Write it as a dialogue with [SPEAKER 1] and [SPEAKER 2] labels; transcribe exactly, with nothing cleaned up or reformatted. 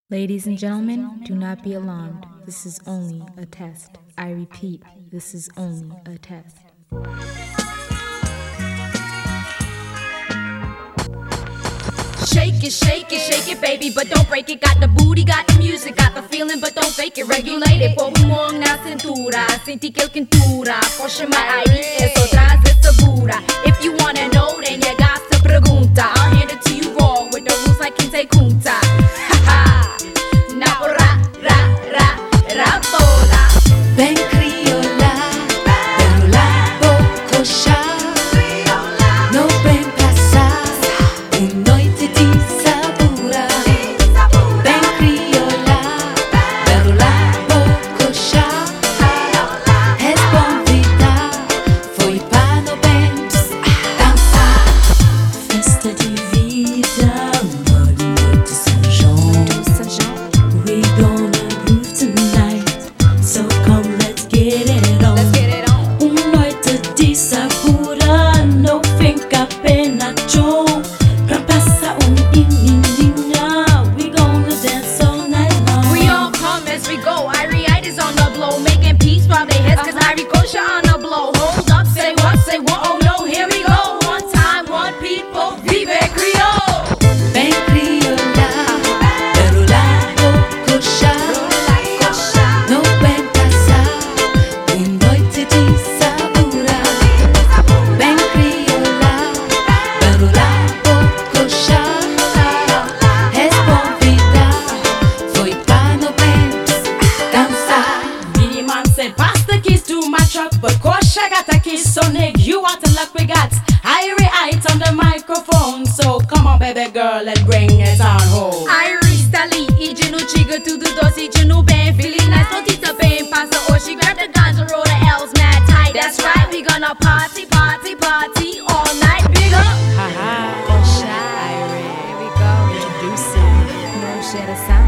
[SPEAKER 1] Ladies and gentlemen, do not be alarmed. This is only a test. I repeat, this is only a test.
[SPEAKER 2] Shake it, shake it, shake it, baby, but don't break it. Got the booty, got the music, got the feeling, but don't fake it. Regulate it, pon mo ang na cintura. Sentí que el quintura, push my I D, eso tras de segura. If you wanna know, then you got to pregunta. I'll hand it to you raw with the rules like Kinte Kunta. Ha ha, na ra, ra, ra, ra, bola.
[SPEAKER 3] Ven criolla, pero la bococha. No ven passar, un noite di sabura. Ven criolla, pero la bococha. Es bom vida, foi para no bem dançar. Festa de vida, uma noite São João. We gonna groove tonight, so come let's get it on.
[SPEAKER 2] Let's get it on.
[SPEAKER 3] Uma noite de sabura, não fica pena chão. Pra passar um ininha, we gonna dance all night long.
[SPEAKER 2] We all come as we go. Irie is on the blow, making peace while they heads, cause Irie Kosha on the blow. Hold up, say what, say what, oh no, here we go. One time, one people, vive Creole.
[SPEAKER 3] Ven criolla, pero la bococha. Não vem passar, uma noite de sabura. Ven criolla, pero la bococha. Es bom vida, foi para no bem dançar.
[SPEAKER 4] The man said, pass the keys to my truck, but Kosha got a kiss, so Nick, you want the luck we got. Irie Height on the microphone, so come on, baby girl, and bring it on home.
[SPEAKER 2] Irie Stali, ije no chiga, tudo doce, ije no bem, feeling nice, notita bem, passa hoje, grab the guns and roll the L's mad tight. That's right, we gonna party, party, party all night, big up.
[SPEAKER 4] Haha, Kosha, Irie, here we go, introducing.
[SPEAKER 1] No share the sound.